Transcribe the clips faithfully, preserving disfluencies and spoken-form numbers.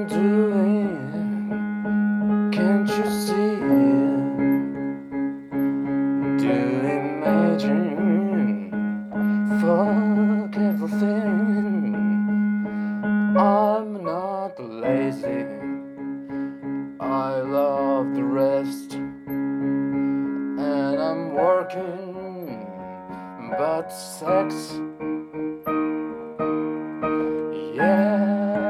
I'm doing, can't you see? Do you imagine? Fuck everything. I'm not lazy. I love the rest, and I'm working, but sex, yeah.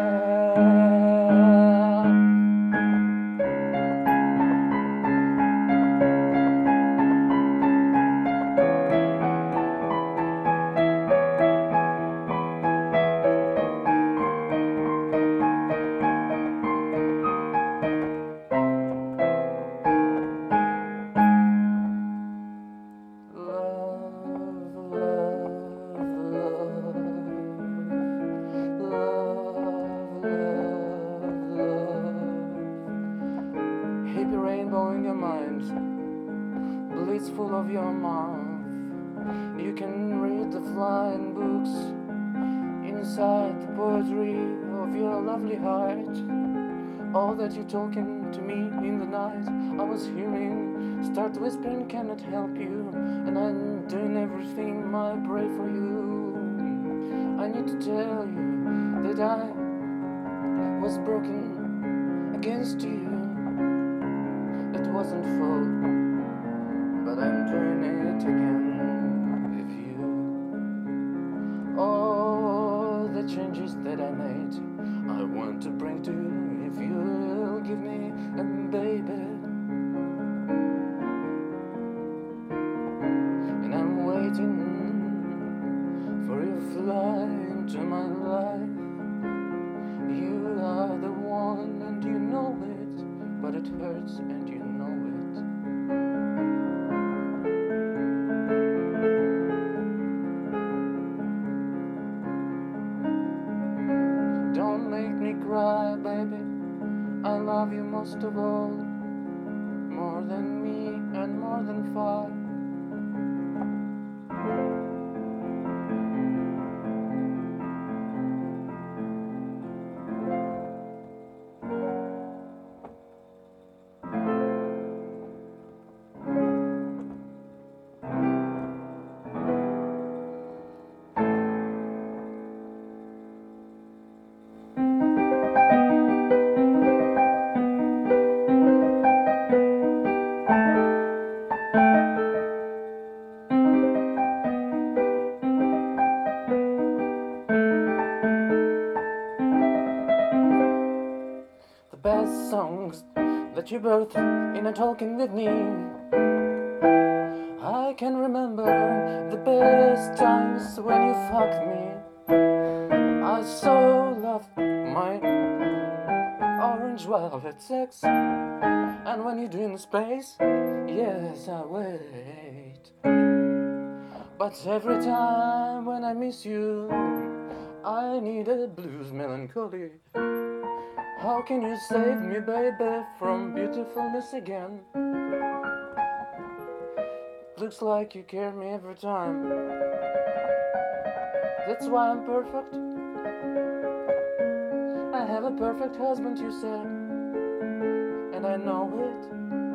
Hippie rainbow in your mind, bleeds full of your mouth. You can read the flying books inside the poetry of your lovely heart. All that you're talking to me in the night, I was hearing, start whispering, cannot help you. And I'm doing everything I pray for you. I need to tell you that I was broken against you. It wasn't fault, but I'm doing it again with you. All the changes that I made, I want to bring to you if you'll give me a baby. And I'm waiting for your fly into my life. You are the one and you know it, but it hurts and you know it. Don't make me cry, baby. I love you most of all, more than me and more than far. Best songs that you birthed in a talking with me. I can remember the best times when you fucked me. I so loved my orange velvet sex, and when you're doing space, yes, I wait. But every time when I miss you, I need a blues melancholy. How can you save me, baby, from beautifulness again? Looks like you care me every time. That's why I'm perfect. I have a perfect husband, you said, and I know it.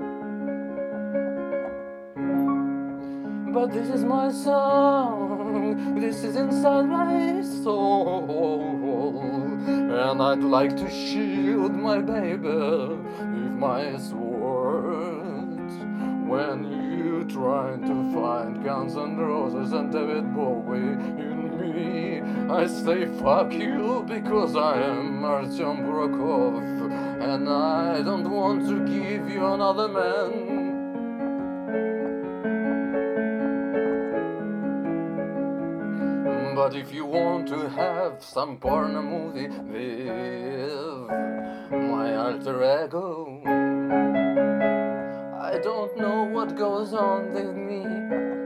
But this is my song, this is inside my soul, and I'd like to shield my baby with my sword. When you trying to find Guns N' Roses and David Bowie in me, I say fuck you because I am Artyom Burakov, and I don't want to give you another man. But if you want to have some porno movie with my alter ego, I don't know what goes on with me.